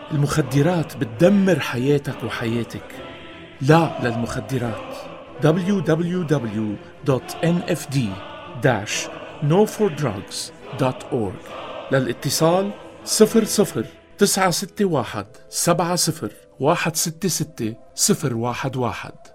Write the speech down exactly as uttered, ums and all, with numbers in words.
المخدرات بتدمر حياتك وحياتك. لا للمخدرات. دبليو دبليو دبليو دوت إن إف دي داش نو فور دراجز دوت أورج. للاتصال صفر صفر تسعة ستة واحد سبعة صفر واحد ستة ستة صفر واحد واحد.